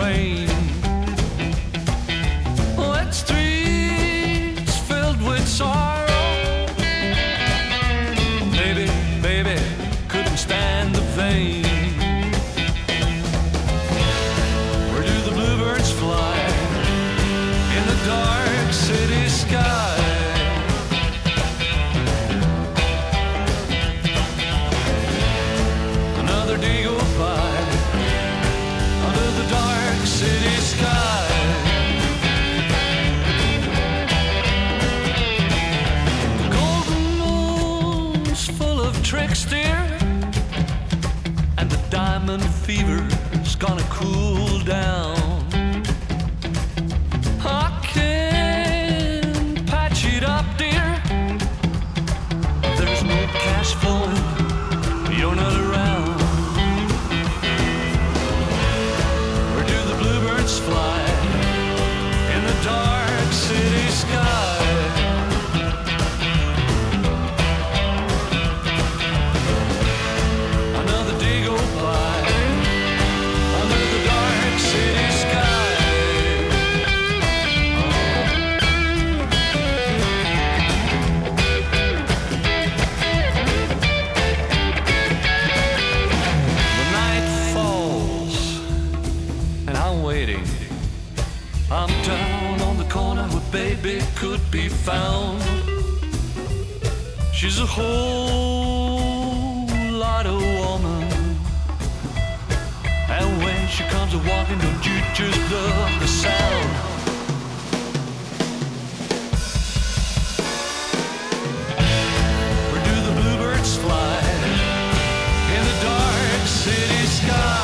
rain. Wet streets filled with sorrow. Baby, couldn't stand the pain. Where do the bluebirds fly in the dark city sky? Another day go by under the dark city sky. The golden moon's full of tricks, dear, and the diamond fever's gonna cool down. I can patch it up, dear. There's no cash flowing, you're not around. Where do the bluebirds fly in the dark city sky? Another day go by under the dark city sky. The night falls and I'm waiting. I'm down on the corner where baby could be found. She's a whole lot of woman, and when she comes a walking, don't you just love the sound? Where do the bluebirds fly in the dark city sky?